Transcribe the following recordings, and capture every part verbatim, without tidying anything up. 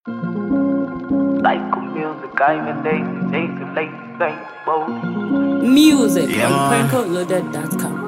Psycho music, I'm in days, days and late, thank Music Yeah, on man. prank out loaded dot com.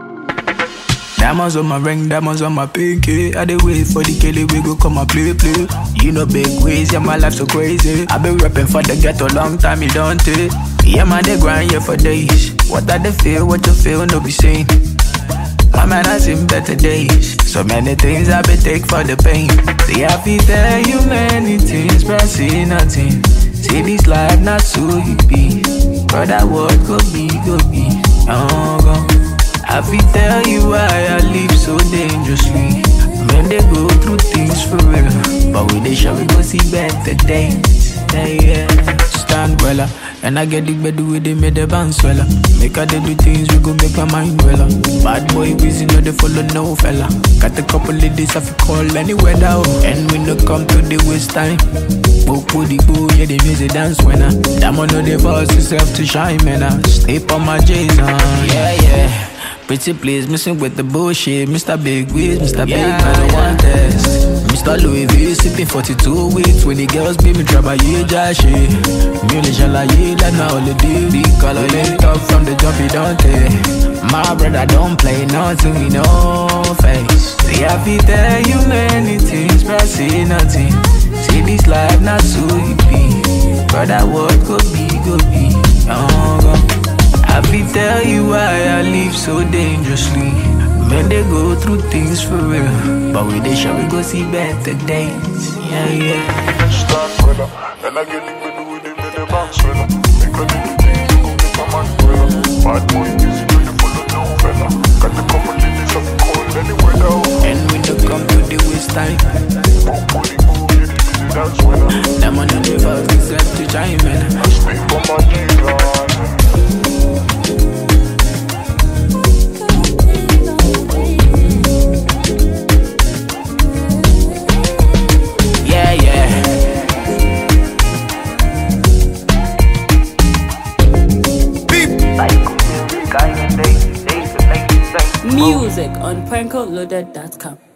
Diamonds on my ring, diamonds on my pinky. I dey wait for the Kelly, we go come and play, play. You know big ways, yeah, my life so crazy. I been rapping for the ghetto long time, you don't take. Yeah, man, they grind here for days. What I they feel, what you feel, no be seen. My man, I seen better days. So many things I been take for the pain. See, I feel tell you many things, but I see nothing. See, this life not so you be. But that what could be, could be. Oh, go. I feel tell you why I live so dangerously. Men they go through things for real, but we they shall we go see better days. Yeah, yeah. Stand well, and I get the bed with they made the bounce well. Make a they do things we go make my mind well. Bad boy busy no they follow no fella. Got a couple of days I fi call anywhere now, and we no come to the waste time. Book the boo, yeah they music dance when I. That man know they force yourself to shine, man. I stay on my J's on, yeah yeah. Pretty please, missing with the bullshit. Mister Big Wiz, Mister Yeah, Big Man, I want test. Mister Louis V, sipping forty-two weeks. When the girls be me trouble, yeah, just shit. Music shall I yeah, that now all the day. The color linked up from the jump, you don't take. My brother don't play nothing, we no face. See, I feel tell you many things, but I see nothing. See, this life not so easy. But that what could be, could be. Oh, God. I feel tell you why I live so dangerously. Men they go through things for real, but we they shall we go see better days. Yeah, yeah. Start well, and I get it better with it, better bounce well. Make a little things, go make a man well. Bad boy music, no they follow no fella. Got a couple of days of cold anywhere now. And when they come to the waste time, Boom, booty, boom, yeah, the music dance well. them on the first except to chime in. I stay for my G-Line. Yeah, yeah. Psycho music, I'm in days, days and late, thank Music on prank out loaded dot com.